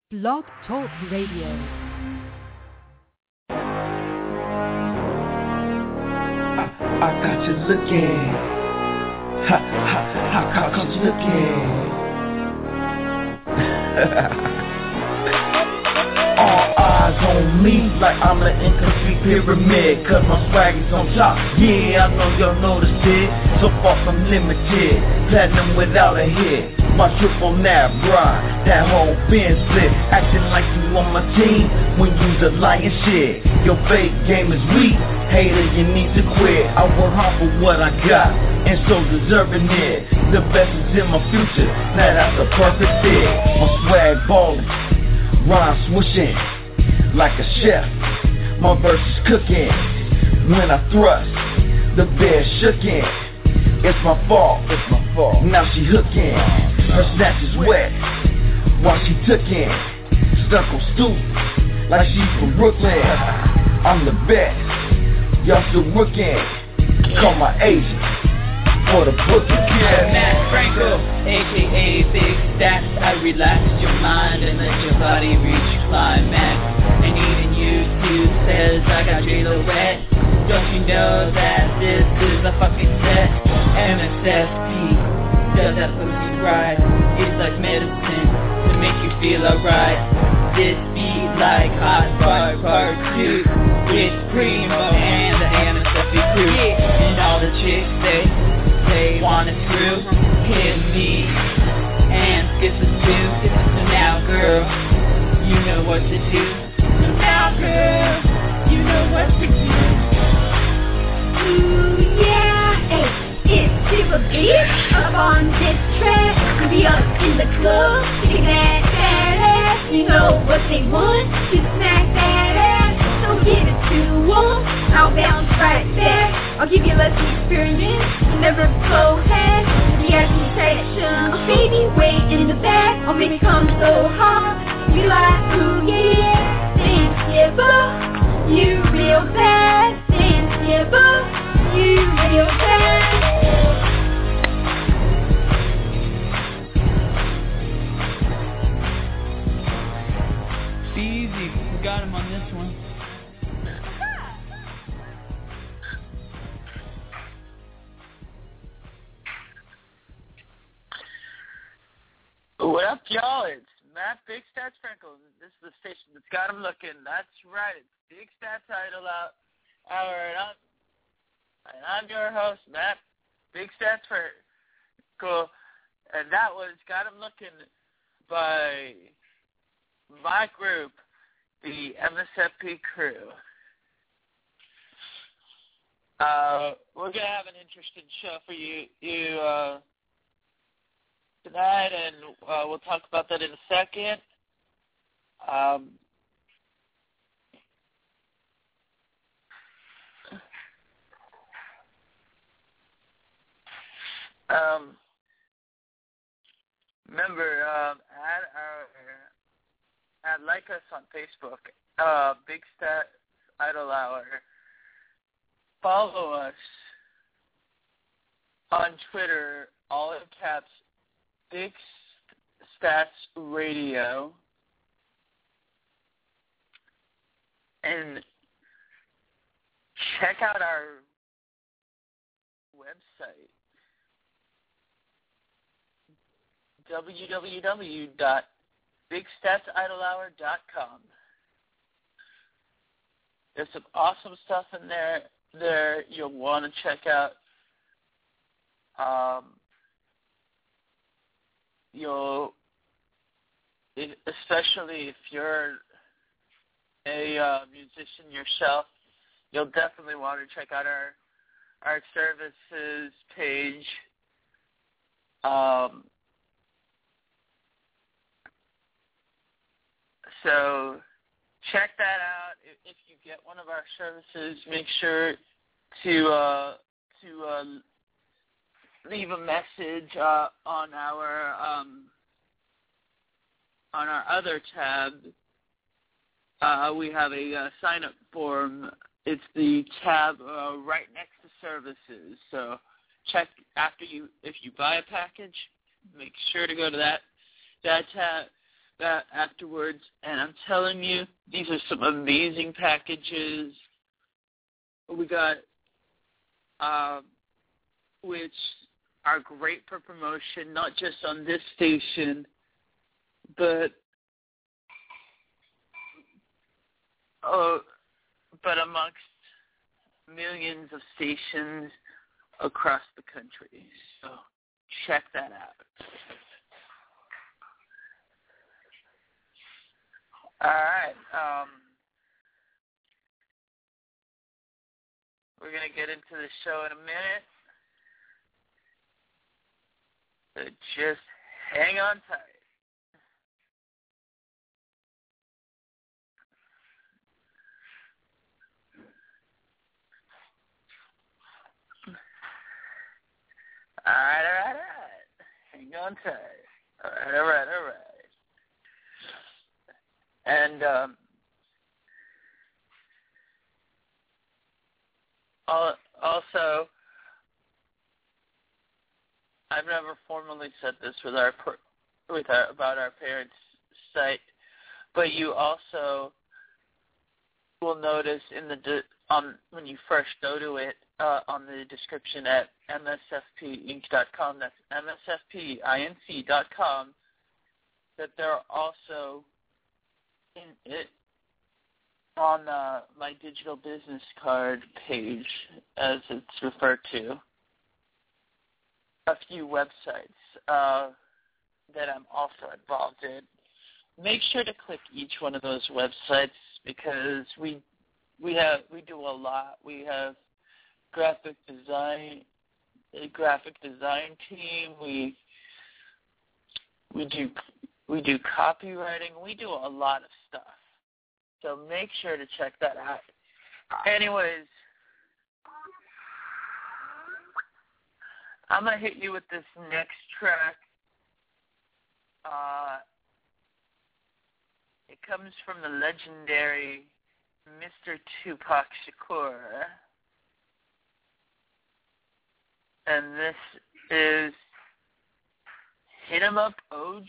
Blog Talk Radio. I got you looking. How come you looking? All eyes on me like I'm an incomplete pyramid, cause my swag is on top. Yeah, I know y'all noticed it. So far from limited, platinum without a hit. My triple nab ride, that whole bin split. Acting like you on my team when you's a lying shit. Your fake game is weak, hater, you need to quit. I work hard for what I got, and so deserving it. The best is in my future, now that's the perfect fit. My swag ballin', rhyme swooshing like a chef. My verse is cooking. When I thrust, the bed shookin'. It's my fault. Now she hookin'. Her snatch is wet while she tookin'. Circle stoop like she's from Brooklyn. I'm the best. Y'all still rookin'. Call my agent for the booking. Yeah, Matt Franco, aka Big Stats. I relax your mind and let your body reach climax. And even YouTube says I got J-Lo wet. Don't you know that this is a fucking set? MSFP does that pussy right. It's like medicine to make you feel alright. This beat like Hot Bar Part 2 with Primo and the MSFP crew. And all the chicks they want it through. Hit me and skip the stew. So now girl, you know what to do. So now girl, you know what to do. Ooh yeah, hey, it's Super Beat up on this track. We up in the club, kicking that ass. You know what they want, to smack that ass. So give it to them, I'll bounce right back. I'll give you less experience, never go ahead. The agitation, oh baby, wait in the back. I'll make it come so hot, you like, ooh yeah. Dance, yeah, boo, you real bad. Dance, yeah, boo, you real bad. Easy, we got him on this one. What up, y'all? It's Matt Big Stats Franco. This is the station that's got him looking. That's right. It's Big Stats Idol Hour, and I'm your host, Matt Big Stats Franco. And that was Got Him Looking by my group, the MSFP crew. We're gonna have an interesting show for you tonight, and we'll talk about that in a second. Remember, like us on Facebook, Big Stats Idol Hour. Follow us on Twitter, all in caps, Big Stats Radio, and check out our website, www.bigstatsidolhour.com. There's some awesome stuff in there you'll want to check out. Especially if you're a musician yourself, you'll definitely want to check out our services page. So check that out. If you get one of our services, make sure to leave a message on our other tab. We have a sign-up form. It's the tab right next to services. So check if you buy a package, make sure to go to that tab. that afterwards, and I'm telling you, these are some amazing packages. We got, which are great for promotion, not just on this station, but amongst millions of stations across the country. So check that out. All right. We're going to get into the show in a minute. So just hang on tight. All right. Hang on tight. All right. And also, I've never formally said this about our parents' site, but you also will notice when you first go to it on the description at msfpinc.com. That's msfpinc.com. That there are also in it on my digital business card page, as it's referred to, a few websites that I'm also involved in. Make sure to click each one of those websites because we do a lot. We have a graphic design team. We do copywriting. We do a lot of stuff. So make sure to check that out. Anyways, I'm going to hit you with this next track. It comes from the legendary Mr. Tupac Shakur. And this is Hit 'Em Up OG.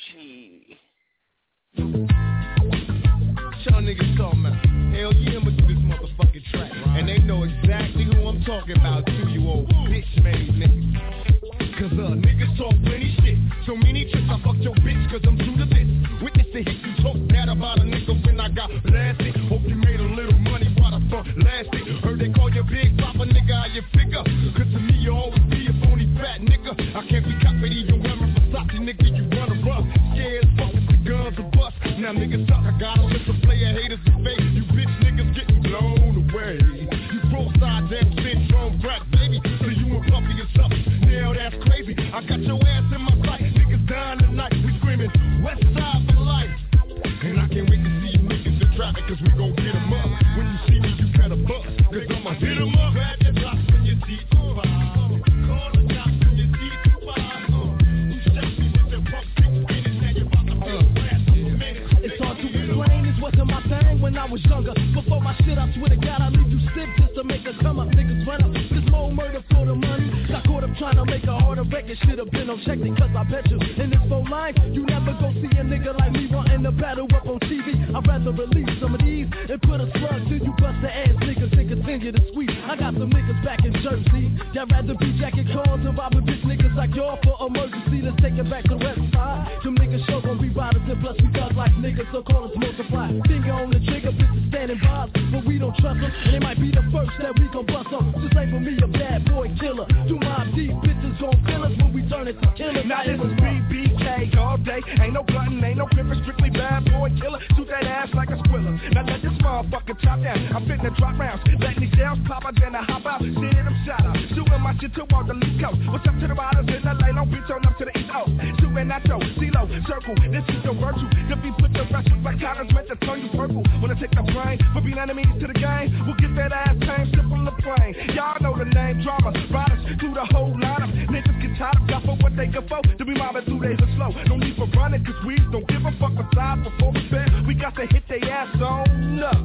Y'all niggas talking about, hell yeah, I'ma do this motherfucking track. And they know exactly who I'm talking about too, you old bitch-made niggas. Cause niggas talk plenty shit. So many tricks, I fucked your bitch cause I'm true to this. Witness the hit you talk bad about a nigga when I got blasted. Hope you made a little money while the fuck lasted. Heard they call you Big Papa, nigga, how you figure? Cause to me you always be a phony fat nigga. I can't be copied even wearing Versace, nigga, you wanna rough. Scared as fuck with the guns are bust. Now niggas suck, I got a list of player haters and fake. You bitch niggas getting blown away. You cross-eyed damn syndrome brat, baby. So you and Puffy or something. Now that's crazy. I got your ass in my sight. Niggas dying tonight. We screaming West Side for life. And I can't wait to see you niggas in traffic, cause we gon' get 'em up. When you see me, you gotta bust, cause I'ma hit 'em up. Grab your blocks when you see too far. Call the cops when you see too far. You shot me with your pump stick finish, now you're about to feel blasted. It's hard to explain, this wasn't my thing when I was younger. Before my shit, I swear to God, I leave you stiff just to make a come up. Niggas run up, there's more murder for the money. Got caught up trying to make a harder record, should've been on check it, cause I bet you in this phone line, you never go see a nigga like me wanting to battle up on TV. I'd rather release some of these and put a slug till you bust the ass niggas and continue to squeeze. I got some niggas back in Jersey, y'all rather be jacking cars and robbing bitch niggas like y'all for emergency. Let's take it back to the west side. Them niggas sure gon' be riders and plus we thug like niggas, so call us multiply. Finger on the trigger, bitches standing by, but we don't trust them, and they might be the first that we gon' bust them. Just label me a bad boy killer. Do my deep bitches gon' kill us when we turn it to killer. Now this is BBK all day. Ain't no glutton, ain't no pimpin', strictly bad boy killer. Shoot that ass like a squiller. Now let this motherfucker chop down. I'm fitting to drop rounds. Letting these shells pop out, then I hop out. Shit, I'm shot out. Shooting my shit toward the East Coast. What's up to the riders in LA? Long Beach on up to the East Coast. Shooting at your CeeLo circle. This is your virtue. If we put the rest with like Congress meant to turn you purple. Wanna take the brain for being enemies to the game? We'll get that ass tamed, slip on the plane. Y'all know the name, drama. Riders through the whole lineup. Niggas get tired of got for what they can for. To be mobbing through they hood slow. No need for running, cause we don't give a fuck aside before we bet. We got to hit they ass on up.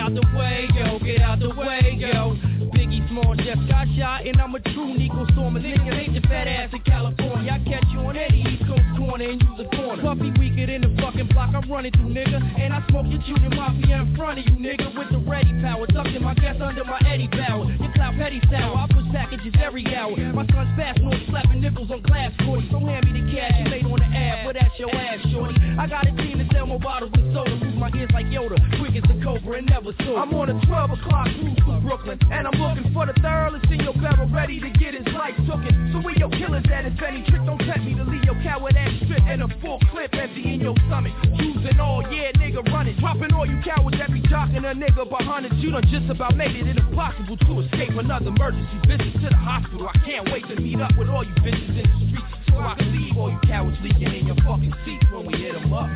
out the way, yo, get out the way, yo. Biggie Small just got shot, and I'm a true Nico Stormer. Nigga, ain't your fat ass in California. I catch you on any East Coast corner and use a corner. Puffy weaker than the fucking block I'm running through, nigga. And I smoke your children mafia in front of you, nigga, with the ready power. Tucked in my guest under my Eddie Bauer. Your clout petty sour, I push packages every hour. My son's fast north slapping nipples on glass courts. So hand me the cash you laid on the ab, but that's your ass, shorty. I got a team to sell more bottles of soda. Move my ears like Yoda, quick as a cobra and never sold. I'm on a 12 o'clock cruise to Brooklyn, and I'm looking for the thoroughless in your barrel, ready to get his life tooken. So where your killers at, if any trick, don't tempt me to leave your coward ass strip and a full clip empty in your stomach. Using all, yeah, nigga, running. Dropping all you cowards that be jocking a nigga behind it. You done just about made it impossible to escape another emergency visit to the hospital. I can't wait to meet up with all you bitches in the streets, so I can leave all you cowards leaking in your fucking seats when we hit them up.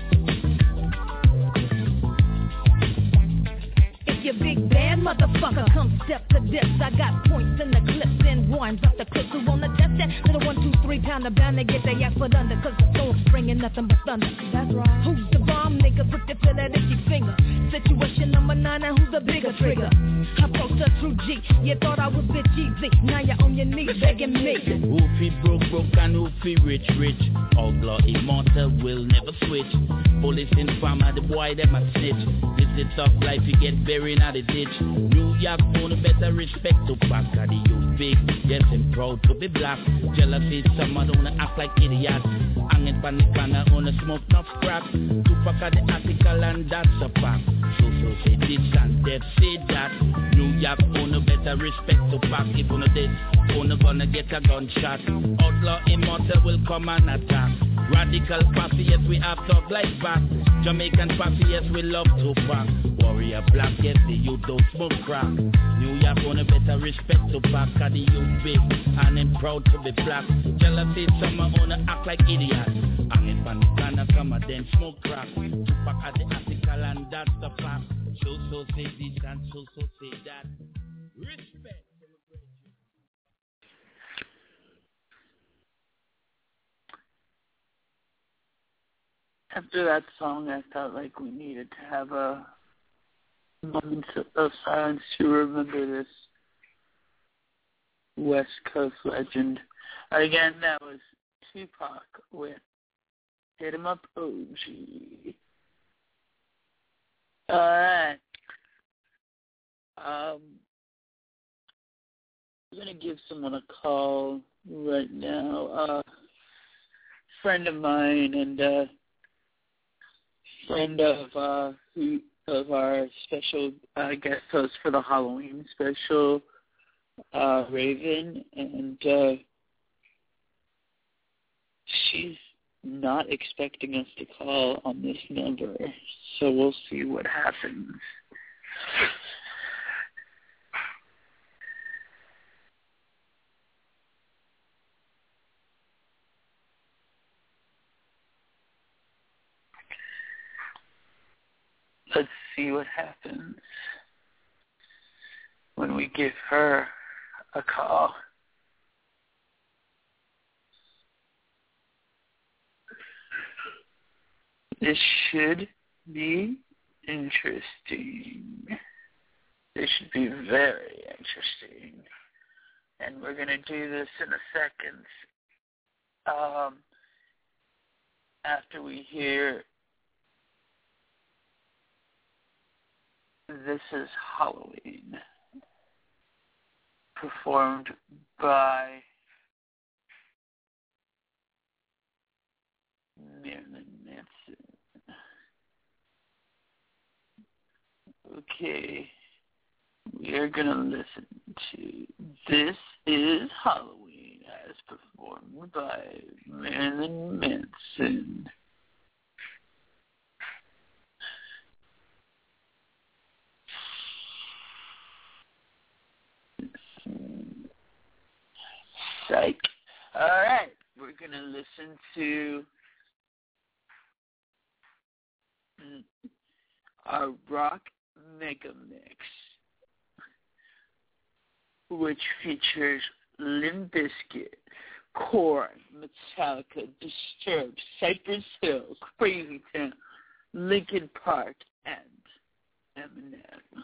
You big bad motherfucker, come step to this. I got points in the clips and rhymes up the clips. Who wanna test that? Little 1, 2, 3 pounder bound to get their ass put under. Cause the soul's bringing nothing but thunder. That's right. Who's the bomb nigga? Put the feel that itchy finger. Situation number 9, now who's the bigger trigger? I post a true G. You thought I was bitch easy. Now you're on your knees begging me. Who fi broke and who fi rich. Outlaw immortal will never switch. Police informer, the boy them a snitch. This is tough life, you get buried out the ditch. New York own a better respect to back. Cause the youth big, yes and proud to be black. Jealousy, someone wanna act like idiots. Hanging pan the corner, wanna smoke enough crack. Tupac at the article and that's a fact. So say this and that, say that. New York own a better respect to back. If on a this, own gonna get a gunshot. Outlaw immortal will come and attack. Radical posse, yes we have talk like back. Jamaican posse, yes we love to pack. Warrior black, yes the youth don't smoke crack. New York on a better respect to back. Cause the youth big and I'm proud to be black. Jealousy, some wanna act like idiots. Hanging from the corner, some of them smoke crack. Tupac at the article and that's the fact. So say this and so say that. Respect. After that song, I felt like we needed to have a moment of silence to remember this West Coast legend. Again, that was Tupac with Hit 'Em Up OG. Alright. I'm going to give someone a call right now. A friend of mine and friend of our special guest host for the Halloween special, Raven, and she's not expecting us to call on this number, so we'll see what happens. Let's see what happens when we give her a call. This should be interesting. This should be very interesting. And we're going to do this in a second. After we hear This Is Halloween, performed by Marilyn Manson. Okay, we are going to listen to This Is Halloween as performed by Marilyn Manson. Psych. All right, we're going to listen to our rock mega mix, which features Limp Bizkit, Korn, Metallica, Disturbed, Cypress Hill, Crazy Town, Linkin Park, and Eminem.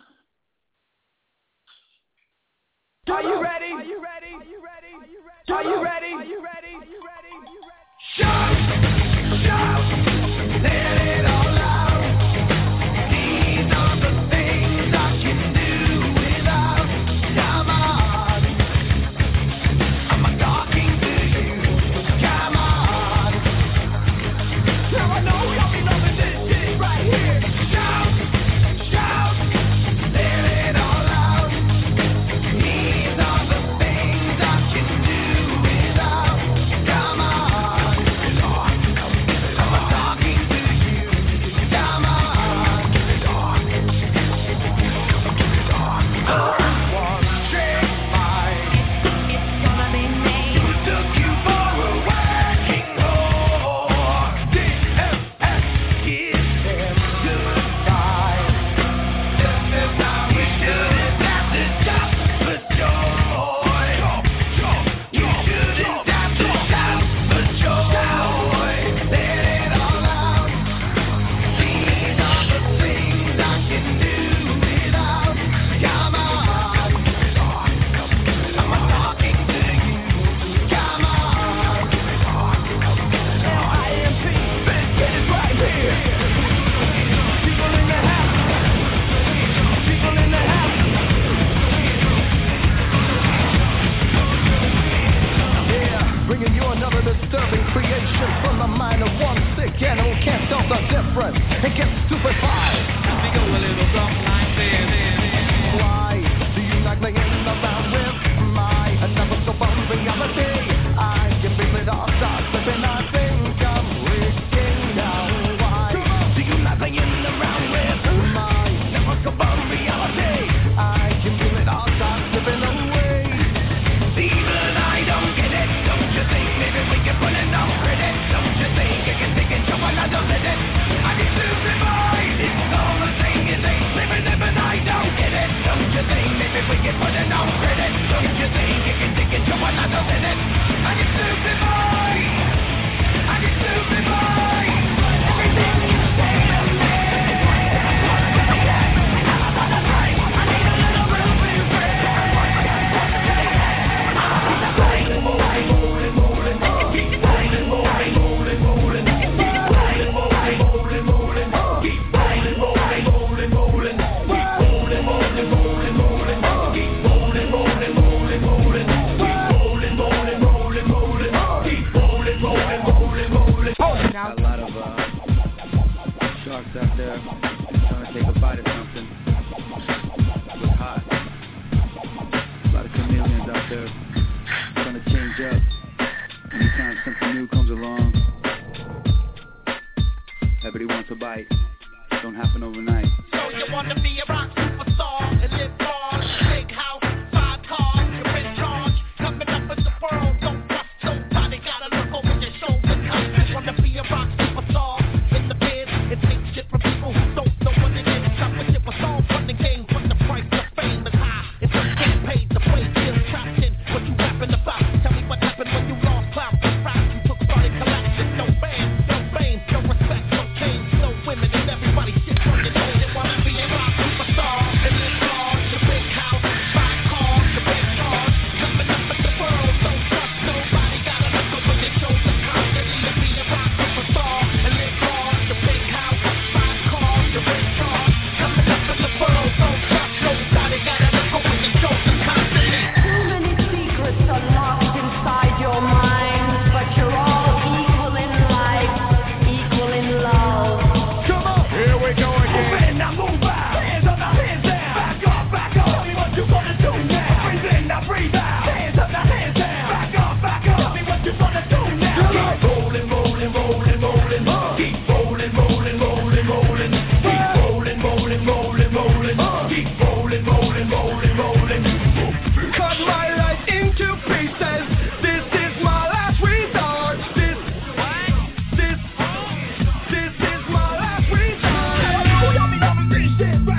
like, don't happen overnight. So you want to be a rock superstar and live large, big house, 5 cars, you're in charge, coming up in the world, don't trust nobody, gotta look over your shoulder, cause you want to be a rock superstar in the biz, it takes shit from people who don't know what it is, stop with shit was all fun and games, but the price of fame is high, it's just getting paid, the play still trapped in, what you rapping about, tell me what happened when you lost clout, rap, you took started collapsing, no fame, no respect, no change, no women, and everybody shit from your name, they wanna be a rock superstar, and live large, the big house, 5 cars, the big cars, coming up in the world, don't trust nobody, gotta look over your shoulder constantly to be a rock superstar, and live large, the big house, 5 cars, the big cars, coming up in the world, don't trust nobody, gotta look over your shoulder constantly. Too many secrets are locked inside your mind, but you're all equal in life, equal in love. Come on, here we go again. Move in, now move out. Hands up, now hands down. Back up, back up. Tell me what you gonna do now. Breathe in, now breathe out. Hands up, now hands down. Back up, back up. Tell me what you gonna do now. Keep rolling, rolling, rolling, rolling. Keep rolling, rolling, rolling, rolling. Keep rolling, rolling, rolling, rolling. Keep rolling, rolling, rolling, rolling. Cut my life into pieces. This is my last resort. This is my last resort. This is my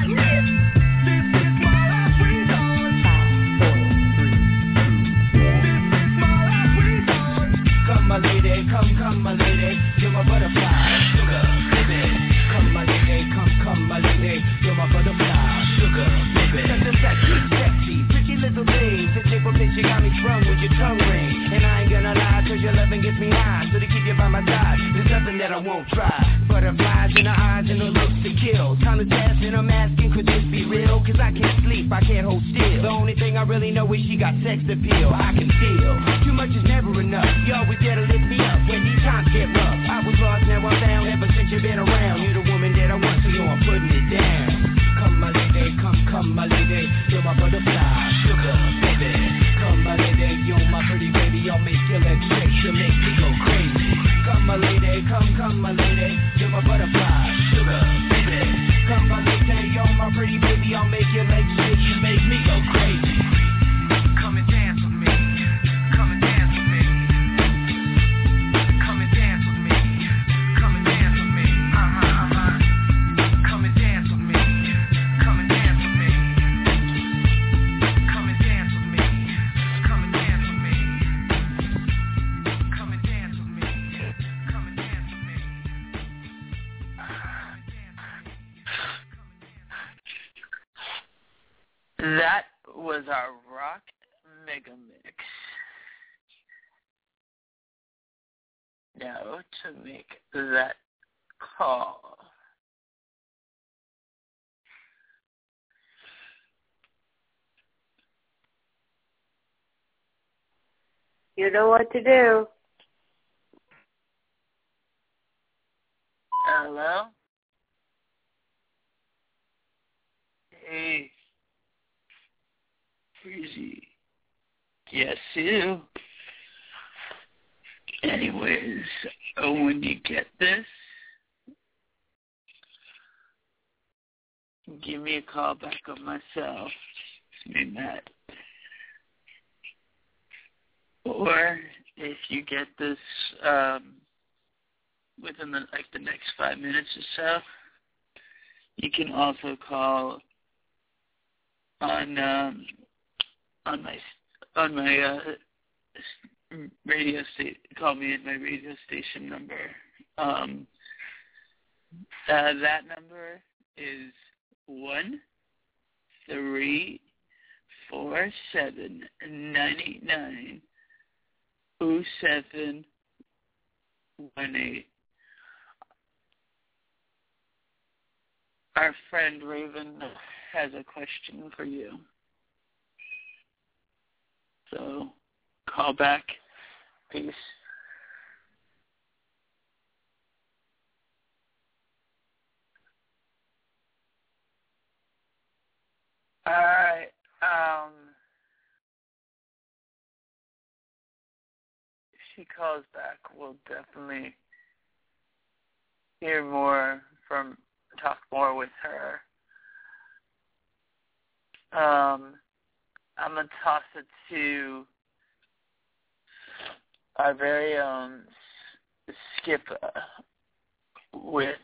last resort. This is my last resort. Come my lady, come my lady, you're my butterfly, sugar, baby. Come my lady, come my lady, you're my butterfly, sugar, baby. Such a sexy, pretty little thing. Since April bitch, you got me sprung with your tongue ring. And I ain't gonna lie, cause your loving gets me high. So to keep you by my side, there's nothing that I won't try. Butterflies in her eyes and her looks to kill. Time to test and I'm asking, could this be real? Cause I can't sleep, I can't hold still. The only thing I really know is she got sex appeal. I can feel, too much is never enough. You always there to lift me up when these times get rough. I was lost, now I'm found, ever since you've been around. You're the woman that I want, so yo, I'm putting it down. Come my lady, come my lady, you're my butterfly, sugar, baby. Come my lady, you're my pretty baby, I'll make your legs shake, you'll make me go crazy. Come my lady, come my lady, you're my butterfly, sugar, baby. Come my lady, you're my pretty baby, I'll make your legs shake, you make me go crazy. Come and dance with me, come and dance with me. Come and dance with me, come and dance with me, Come and dance with me, come and dance with me. Come and dance with me, come and dance with me. Come and dance with me, come and dance with me. That was our Rock Mega Mix. Now to make that call. You know what to do. Hello? Hey. Freezy. Yes, you. Anyways, when you get this, give me a call back on my cell. It's me, Matt. Or if you get this within the next 5 minutes or so, you can also call on my radio station. Call me at my radio station number. That number is 1-347-99-0718. Our friend Raven has a question for you. So, call back. Peace. All right. If she calls back, we'll definitely hear more talk more with her. I'm gonna toss it to our very own Skip with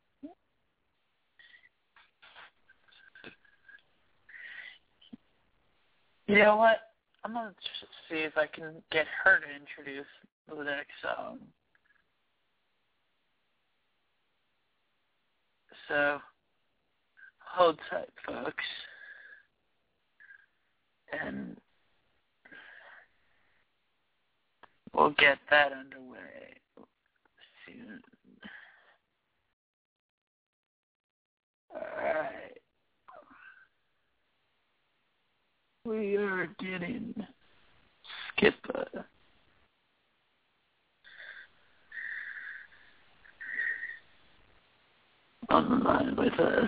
you know what? I'm gonna see if I can get her to introduce the next song. So hold tight, folks, and we'll get that underway soon. Alright. We are getting Skipper. On the line with us.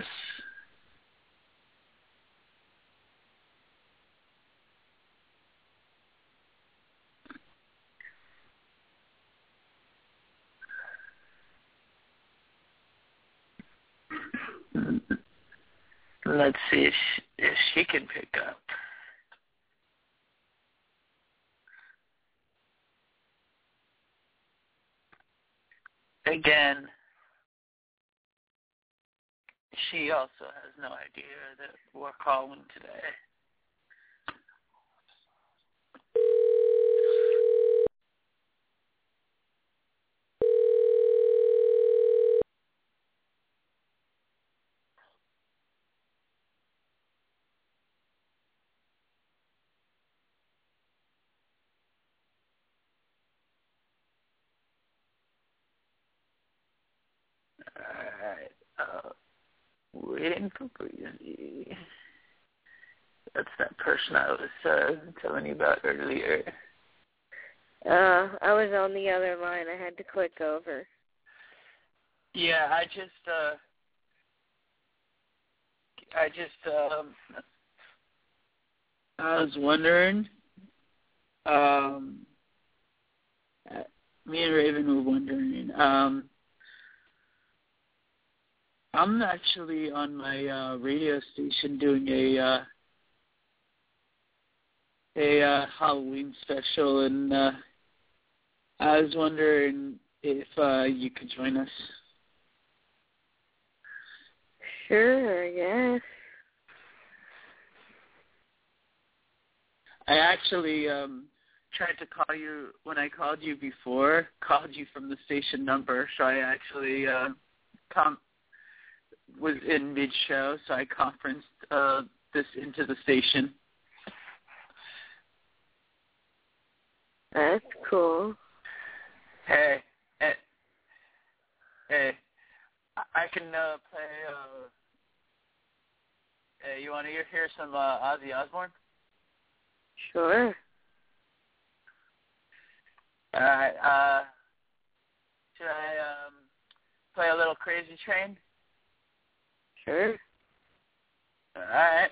Let's see if she can pick up. Again, she also has no idea that we're calling today. Alright, waiting for Breezy. That's that person I was telling you about earlier. I was on the other line. I had to click over. Yeah, I was wondering, me and Raven were wondering, I'm actually on my radio station doing a Halloween special, and I was wondering if you could join us. Sure, yes. I actually tried to call you when I called you before, called you from the station number, so I actually was in mid-show, so I conferenced this into the station. That's cool. Hey, I can play, you want to hear some Ozzy Osbourne? Sure. Alright, should I play a little Crazy Train? Sure. Alright.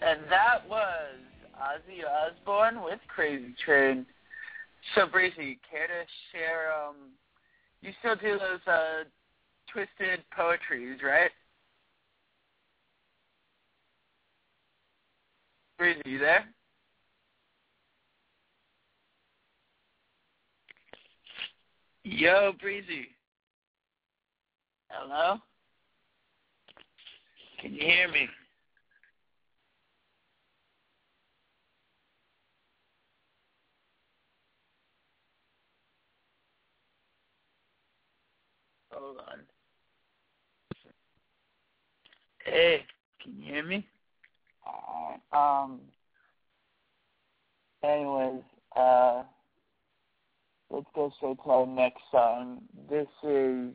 And that was Ozzy Osbourne with Crazy Train. So, Breezy, care to share, you still do those twisted poetries, right? Breezy, you there? Yo, Breezy. Hello? Can you hear me? Hold on. Hey, can you hear me? Anyways, let's go straight to our next song. This is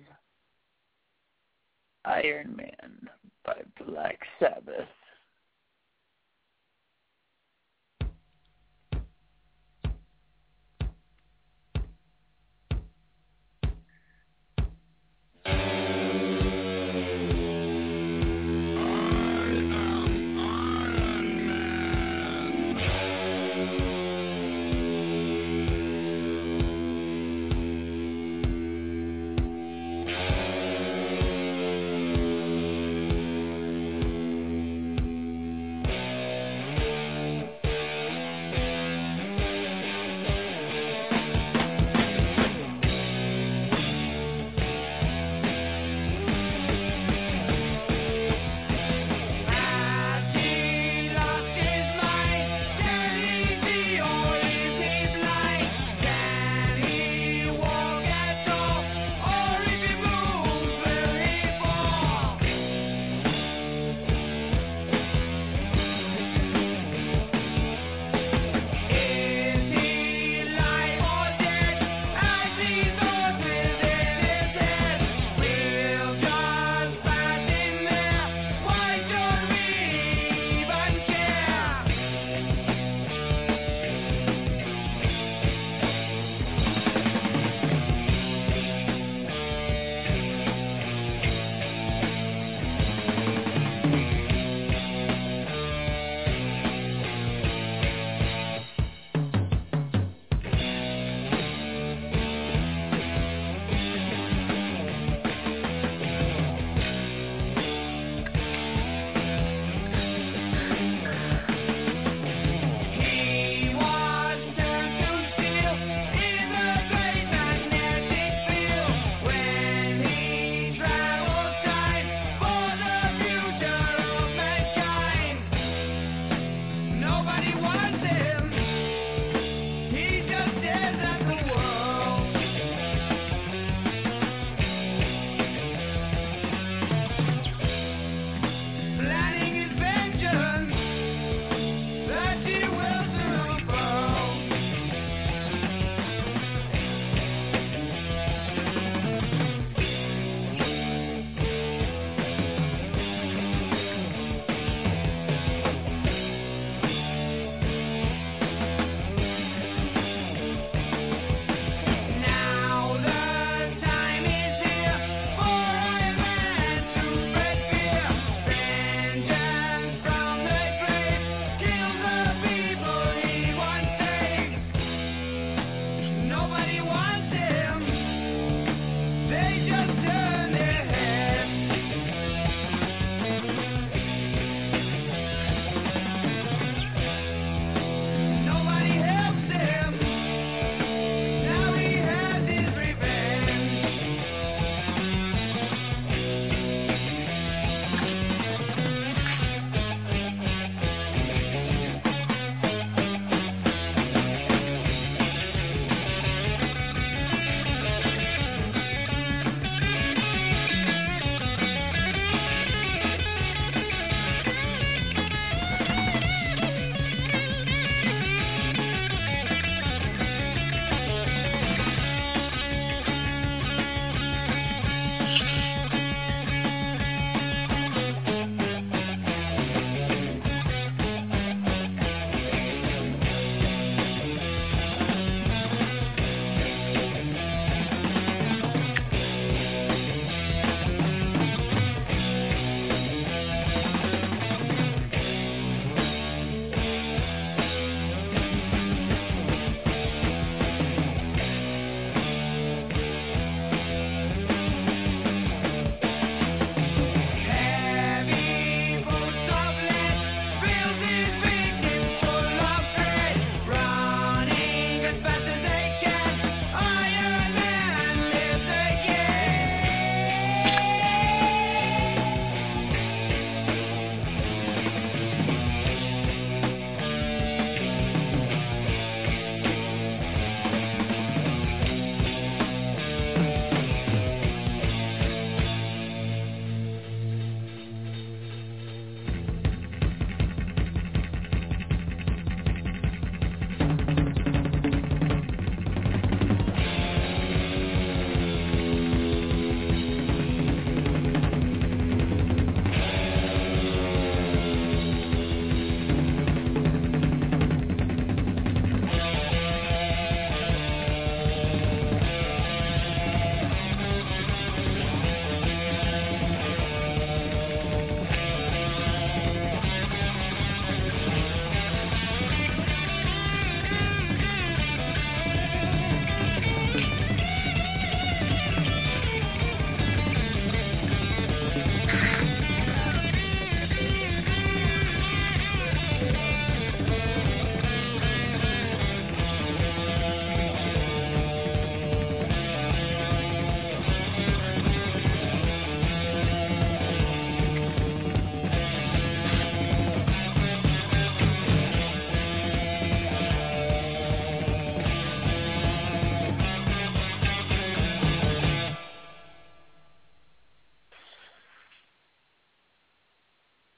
Iron Man by Black Sabbath.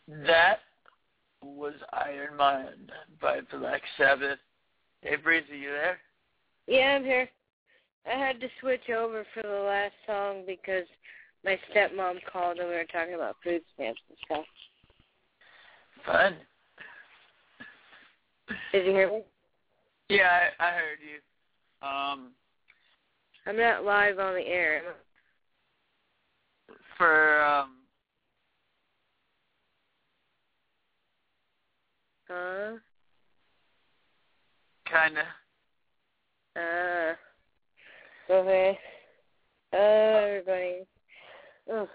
That was Iron Mind by Black Sabbath. Hey, Breeze, are you there? Yeah, I'm here. I had to switch over for the last song because my stepmom called and we were talking about food stamps and stuff. Fun. Did you hear me? Yeah, I heard you. I'm not live on the air. For, Kinda. Okay. Everybody. Oh.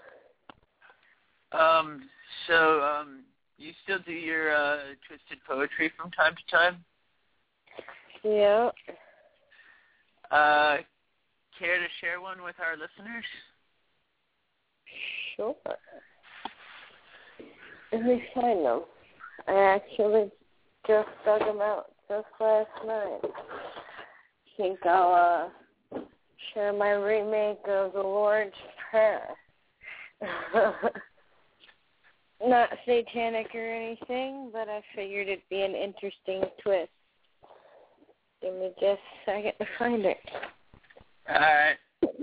So, you still do your, twisted poetry from time to time? Yeah. Care to share one with our listeners? Sure. Let me find them. I actually just dug them out just last night. I think I'll share my remake of the Lord's Prayer. Not satanic or anything, but I figured it'd be an interesting twist. Give me just a second to find it. All right.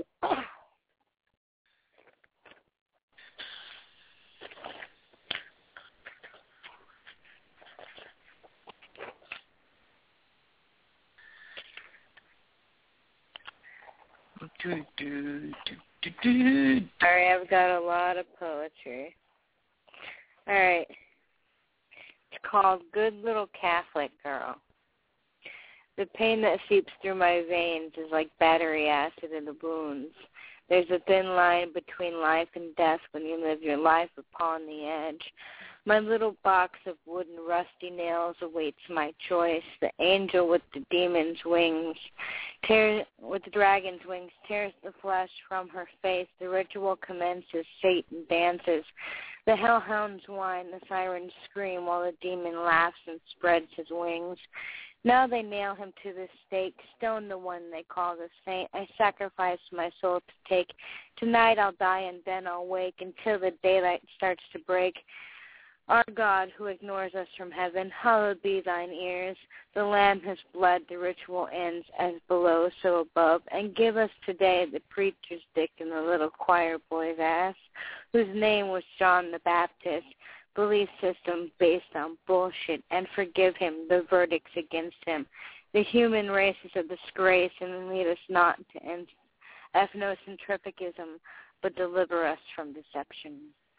Sorry, I've got a lot of poetry. All right. It's called Good Little Catholic Girl. The pain that seeps through my veins is like battery acid in the wounds. There's a thin line between life and death when you live your life upon the edge. My little box of wooden rusty nails awaits my choice. The angel with the demon's wings, with the dragon's wings, tears the flesh from her face. The ritual commences. Satan dances. The hellhounds whine. The sirens scream while the demon laughs and spreads his wings. Now they nail him to the stake, stone the one they call the saint. I sacrifice my soul to take. Tonight I'll die and then I'll wake until the daylight starts to break. Our God, who ignores us from heaven, hallowed be thine ears. The Lamb has bled, the ritual ends as below, so above. And give us today the preacher's dick in the little choir boy's ass, whose name was John the Baptist. Belief system based on bullshit, and forgive him the verdicts against him. The human race is a disgrace, and lead us not to ethnocentricism, but deliver us from deception.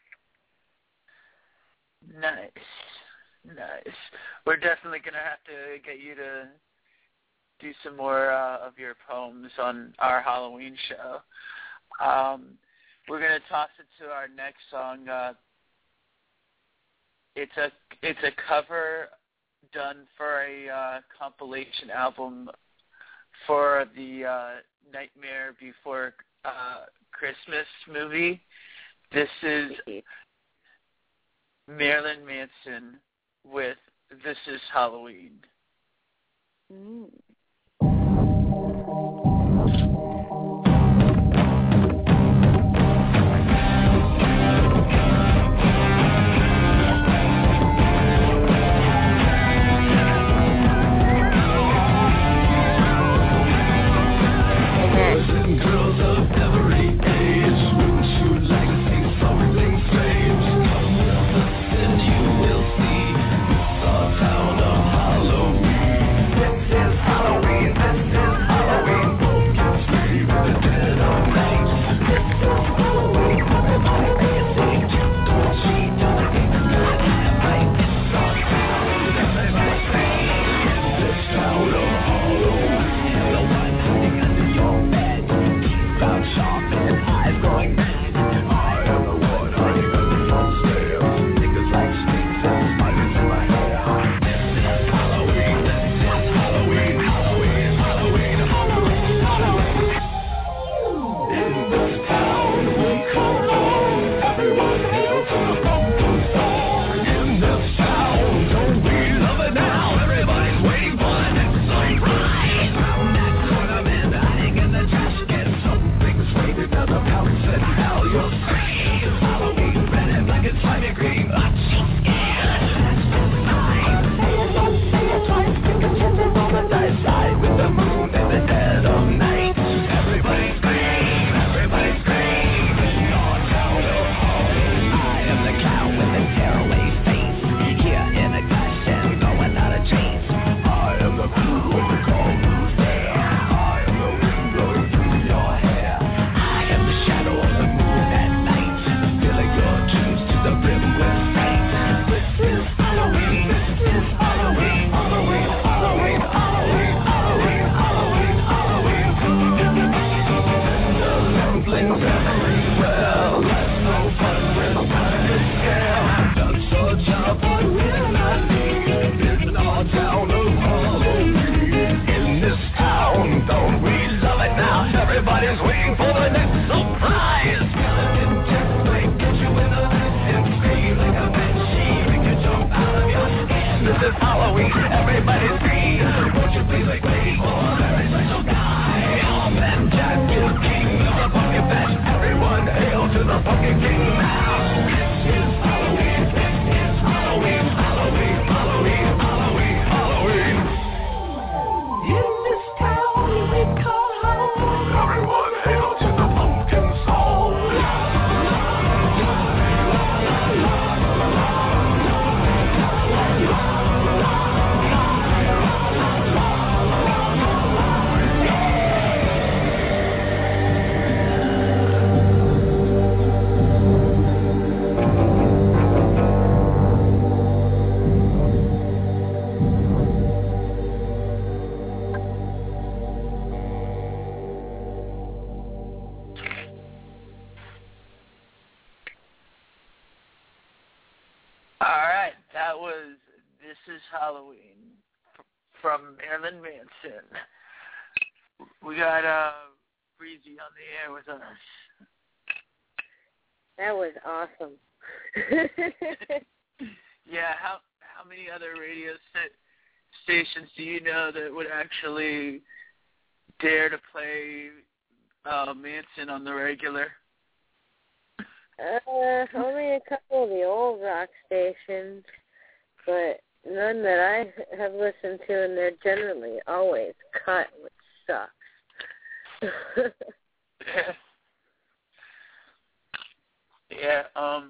Nice. We're definitely going to have to get you to do some more of your poems on our Halloween show. We're going to toss it to our next song. It's a cover done for a compilation album for the Nightmare Before Christmas movie. This is Marilyn Manson with This Is Halloween. Halloween. 'cause it's Halloween. Everybody scream, won't you please make way for a very special guy? All men Jack is king of the pumpkin patch. Everyone hail to the pumpkin king now. This is Halloween, this is Halloween, Halloween, Halloween, Halloween, Halloween. In this town we call home, everyone hail to the pumpkin soul. Alright, that was This is Halloween from Marilyn Manson. We got Breezy on the air with us. That was awesome. Yeah, how many other radio stations do you know that would actually dare to play Manson on the regular? Only a couple of the old rock stations, but none that I have listened to, and they're generally always cut, which sucks. Yeah,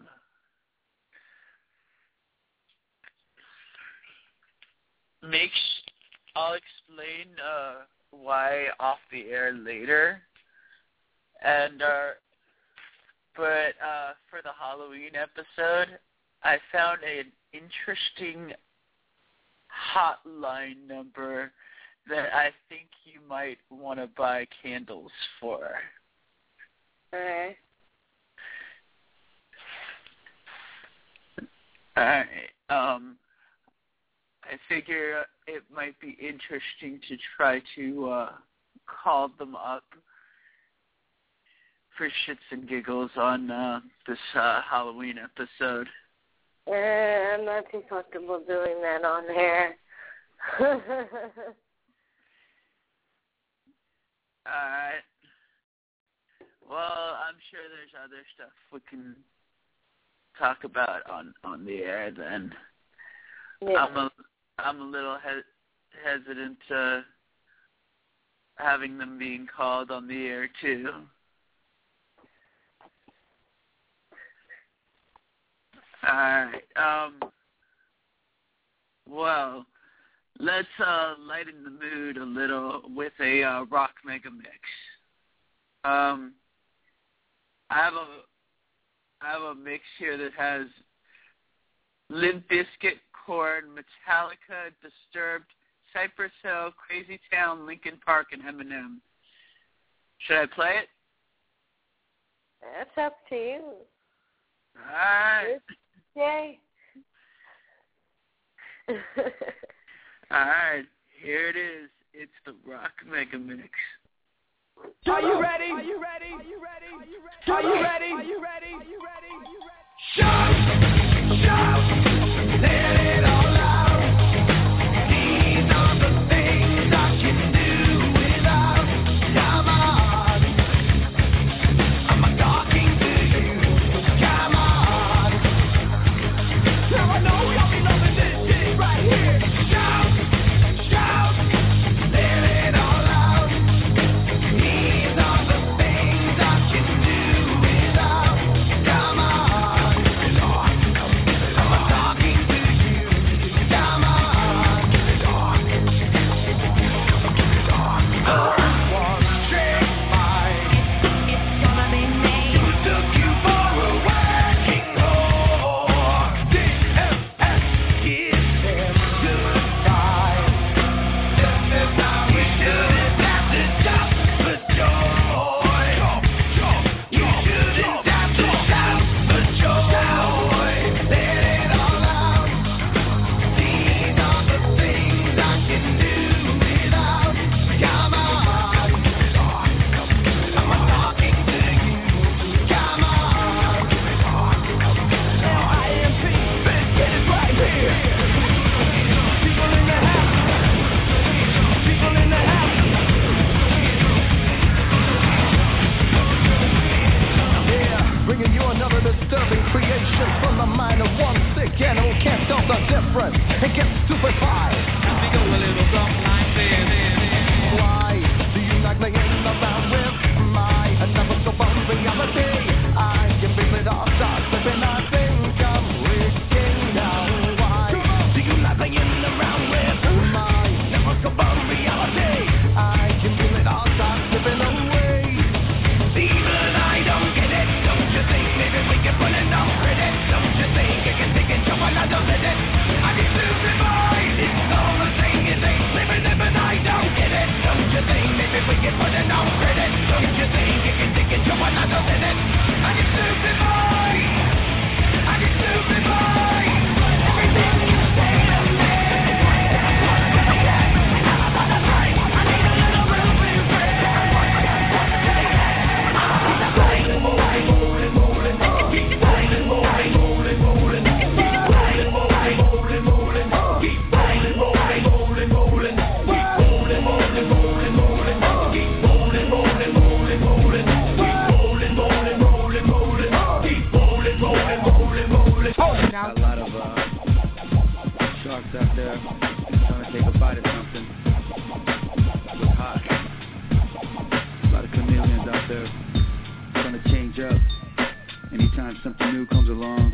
I'll explain why off the air later, and but for the Halloween episode, I found an interesting hotline number that I think you might want to buy candles for. Alright. Alright. I figure it might be interesting to try to call them up for shits and giggles on this Halloween episode. I'm not too comfortable doing that on air. Alright. Well, I'm sure there's other stuff we can talk about on the air then. Yeah. I'm a little hesitant having them being called on the air too. Alright, well, let's lighten the mood a little with a rock mega mix. I have a mix here that has Limp Bizkit, Korn, Metallica, Disturbed, Cypress Hill, Crazy Town, Linkin Park, and Eminem. Should I play it? That's up to you. All right. Yay. All right. Here it is. It's the Rock Mega Mix. Are you ready? Are you ready? Are you ready? Are you ready? Are you ready? Are you ready? Shout! Shout! Let it all out. These are the things I can do without. Come on. I'm talking to you. Come on. Now I know y'all be loving this shit right here. Shout! Shout! Let it all out. These are the things I can do without. Come on. sharks out there trying to take a bite of something. It's hot. A lot of chameleons out there trying to change up anytime something new comes along.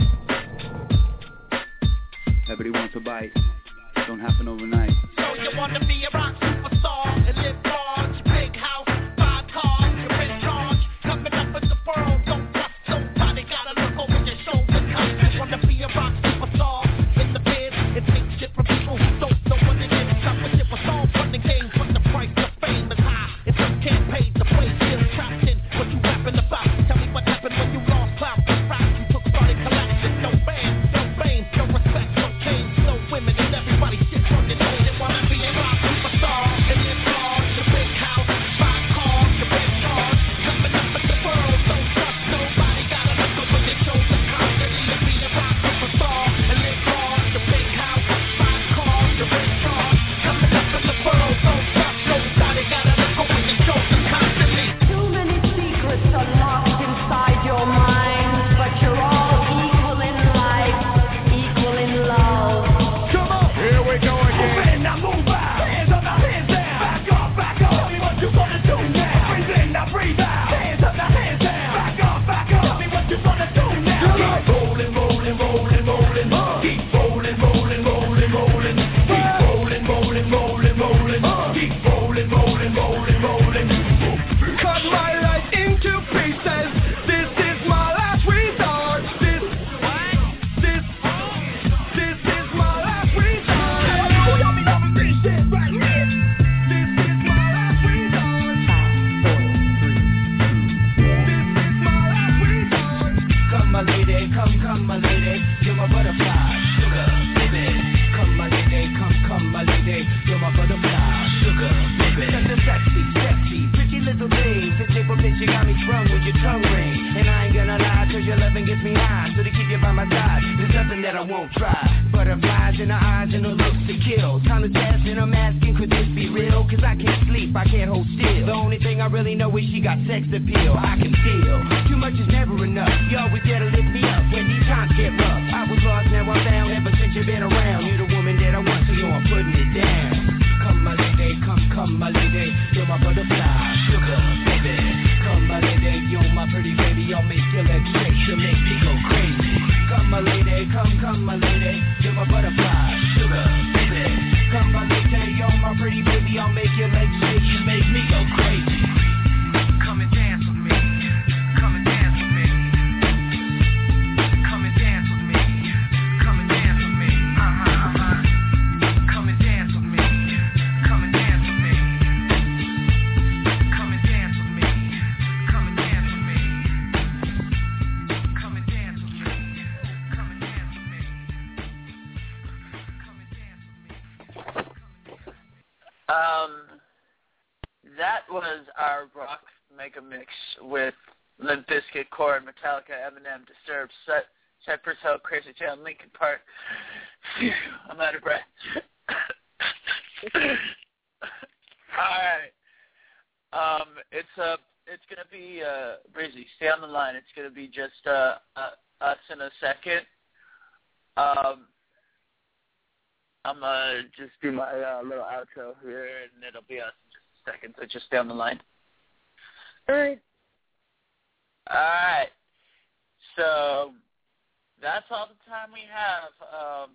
Everybody wants a bite. Don't happen overnight. So you want to be a rock superstar and live large, big house, 5 cars, you're in charge, coming up with the world, don't trust nobody, gotta look over your shoulder, cause you want to be a rock superstar in the biz, it takes shit from people who don't know what it is, stop with it, was all fun and games, but the price of fame is high, it's just can't pay, the play still trapped in, what you rapping about, tell me what happened when you lost clout, the rap you took started collapsing, no fame, no respect, no change, no women, and everybody shit on your name, they wanna be a rock superstar, and live large, the big house, 5 cars, the red cars, coming up with the world, don't trust nobody, gotta look over your shoulder constantly to be a rock superstar, and live large, the big house, 5 cars, the red cars, coming up with the world, don't trust nobody, gotta look over your shoulder constantly. Too many secrets are locked inside your mind, but you're all equal in life, equal in love. Come on, here we go again. Now move out. Hands up, now hands down. Back up, back up. Tell me what you gonna do now. Breathe in, now breathe out. Hands up, now hands down. Back up, back up. Tell me what you gonna do now. Keep rolling, rolling, rolling, rolling. Keep rolling, rolling, rolling, rolling. Keep rolling, rolling, rolling, rolling. Keep rolling, rolling, rolling, rolling. Cut my life into pieces. This is my last resort. This is my last resort. This is my last resort. Come my lady, come my lady, you're my butterfly, sugar, baby. Come my lady, come my lady, you're my butterfly, sugar, baby. Such a sexy, pretty little thing. The shape of it, you got me sprung with your tongue ring. And I ain't gonna lie, cause your loving gets me high. So to keep you by my side, there's nothing that I won't try. Butterflies in her eyes and her looks to kill. Time to test and I'm asking, could this be real? Cause I can't sleep, I can't hold still. The only thing I really know is she got sex appeal. I can feel, too much is never enough. You always there to lift me up when these times get rough. I was lost, now I'm found, ever since you've been around. You're the woman that I want, so yo, I'm putting it down. Come my lady, come my lady, you're my butterfly, sugar, baby. Come my lady, you're my pretty baby, I'll make your legs shake, you'll make me go crazy. Come my lady, come my lady, you're my butterfly, sugar, baby. Come my lady, you're my pretty baby, I'll make your legs shake, you make me go crazy. Come and dance with me, come and dance with me. Come and dance with me, come and dance with me, Come and dance with me, come and dance with me. Come and dance with me, come and dance with me. Come and dance with me, come and dance with me. Come and dance with me. That was our rock mega mix with Limp Bizkit, Korn, Metallica, Eminem, Disturbed, Cypress Hill, Crazy Town, Linkin Park. Phew, I'm out of breath. All right. It's gonna be Breezy. Stay on the line. It's gonna be just us in a second. I'm gonna just do my little outro here, and it'll be us in just a second. So just stay on the line. All right. All right. So that's all the time we have.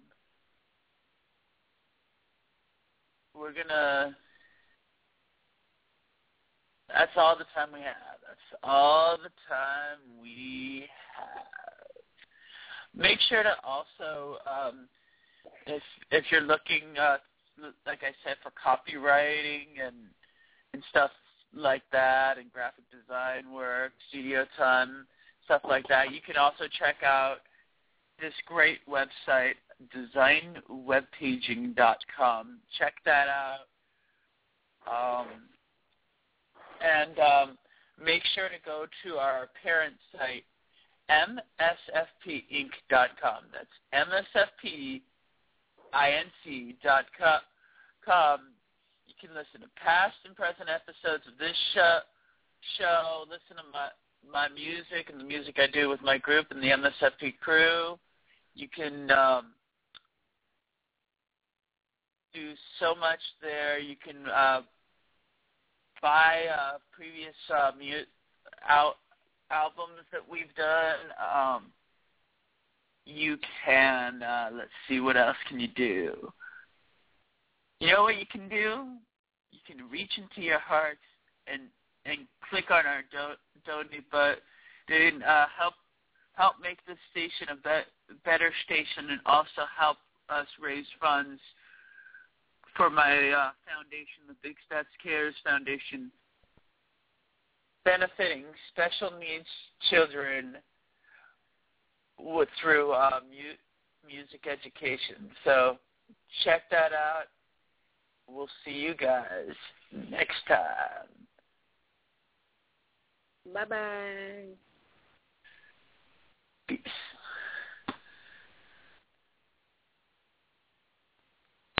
That's all the time we have. That's all the time we have. Make sure to also, if you're looking, like I said, for copywriting and stuff like that, and graphic design work, studio time, stuff like that, you can also check out this great website, designwebpaging.com. Check that out. And make sure to go to our parent site, msfpinc.com. That's msfpinc.com. You can listen to past and present episodes of this show, listen to my music and the music I do with my group and the MSFP crew. You can do so much there. You can buy previous albums that we've done. You can, let's see, what else can you do? You know what you can do? You can reach into your heart and click on our donate button, help make this station a better station, and also help us raise funds for my foundation, the Big Stats Cares Foundation, benefiting special needs children through music education. So check that out. We'll see you guys next time. Bye-bye. Peace.